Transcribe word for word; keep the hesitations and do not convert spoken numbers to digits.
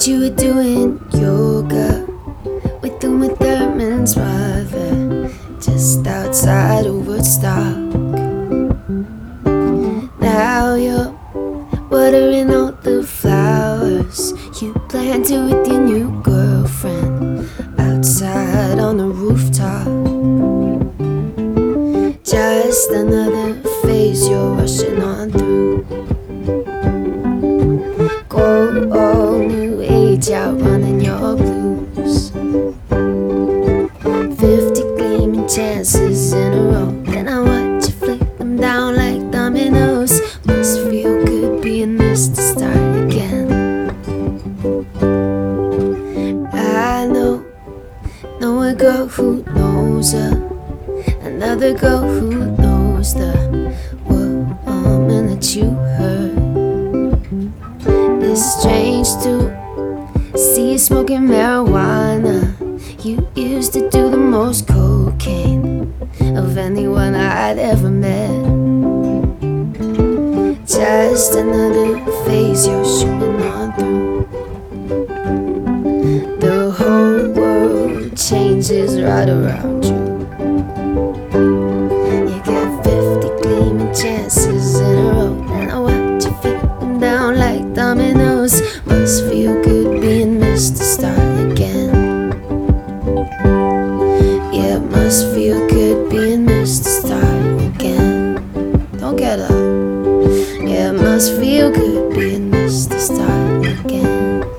you were doing yoga with Uma Thurman's mother, just outside of Woodstock. Now you're watering all the flowers you planted with your new girlfriend outside on the rooftop. Just another phase you're rushing on through. Go all new age, outrunning your blues. Fifty gleaming chances in a row, then I watch you flick them down like dominoes. Must feel good being missed to start again. I know, know a girl who knows her, another girl who knows the woman that you hurt. It's strange to see you smoking marijuana. You used to do the most cocaine of anyone I'd ever met. Just another phase you're shooting on through. The whole world changes right around you. You got fifty gleaming chances in a row, and I watch you flip them down like dominoes. Must feel good being missed to start again. Yeah, it must feel good being missed to start again. Don't get up. Yeah, it must feel good being missed to start again.